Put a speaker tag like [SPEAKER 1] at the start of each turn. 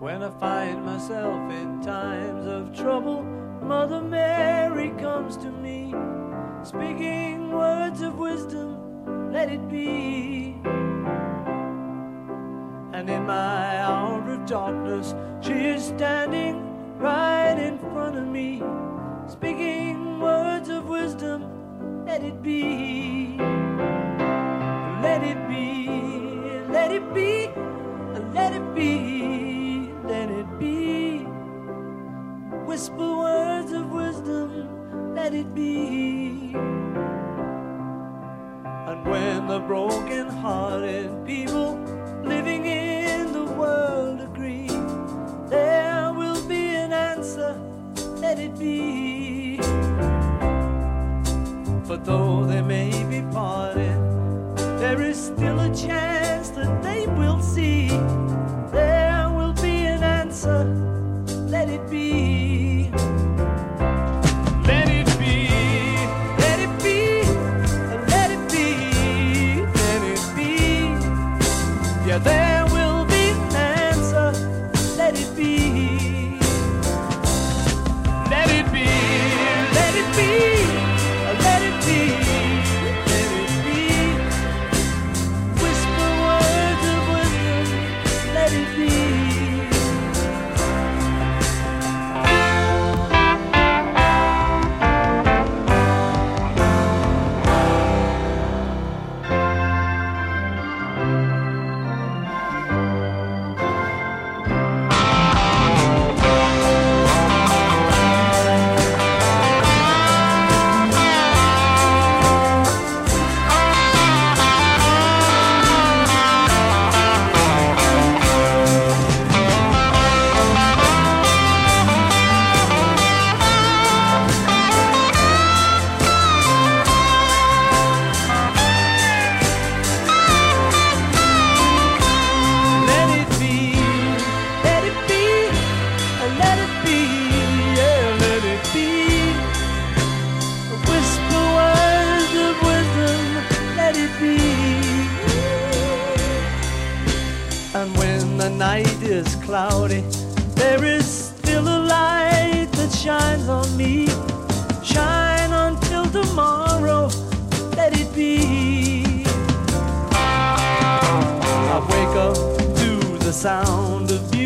[SPEAKER 1] When I find myself in times of trouble, Mother Mary comes to me, speaking words of wisdom, let it be. And in my hour of darkness, she is standing right in front of me, speaking words of wisdom, let it be. Let it be, let it be, let it be, let it be. Whisper words of wisdom, let it be. And when the broken-hearted people living in the world agree, there will be an answer, let it be. For though they may be parted, there is still a chance that they will see. There will be an answer, let it be. Let it be, let it be, let it be, let it be. Yeah, there will be an answer, let it be. Let it be, let it be, let it be, let it be. Whisper words of wisdom, let it be. And when the night is cloudy, there is still a light that shines on me. Shine until tomorrow, let it be. I wake up to the sound of